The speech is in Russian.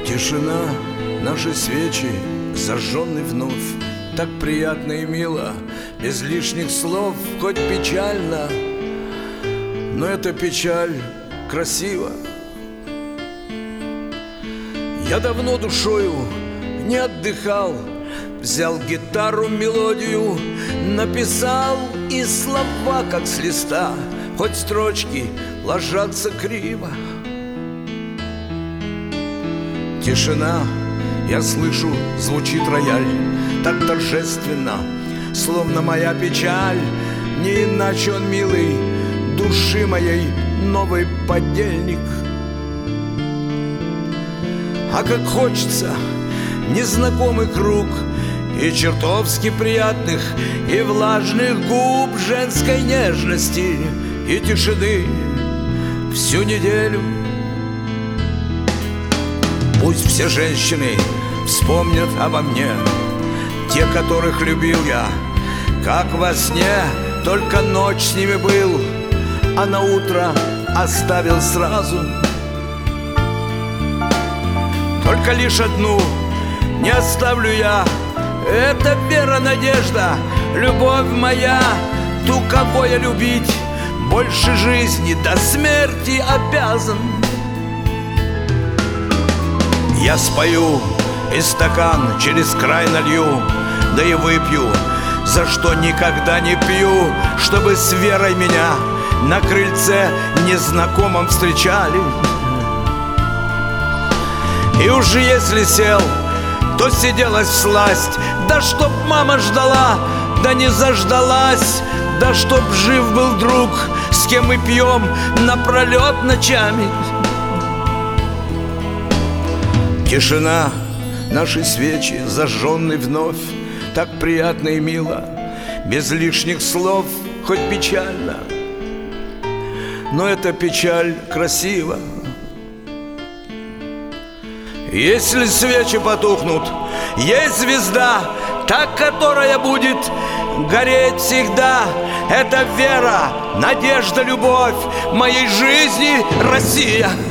Тишина, наши свечи, зажженный вновь. Так приятно и мило, без лишних слов, хоть печально, но эта печаль красива. Я давно душою не отдыхал, взял гитару, мелодию, написал, и слова, как с листа, хоть строчки ложатся криво. Тишина, я слышу, звучит рояль, так торжественно, словно моя печаль. Не иначе он, милый, души моей новый подельник. А как хочется незнакомый круг и чертовски приятных и влажных губ, женской нежности и тишины всю неделю. Пусть все женщины вспомнят обо мне, те, которых любил я, как во сне, только ночь с ними был, а на утро оставил сразу. Только лишь одну не оставлю я, это вера, надежда, любовь моя, ту, кого я любить больше жизни до смерти обязан. Я спою и стакан через край налью, да и выпью, за что никогда не пью, чтобы с верой меня на крыльце незнакомым встречали. И уж если сел, то сиделась всласть, да чтоб мама ждала, да не заждалась, да чтоб жив был друг, с кем мы пьем напролет ночами. Тишина, наши свечи, зажженные вновь, так приятно и мило, без лишних слов, хоть печально, но эта печаль красива. Если свечи потухнут, есть звезда, та, которая будет гореть всегда. Это вера, надежда, любовь моей жизни, Россия.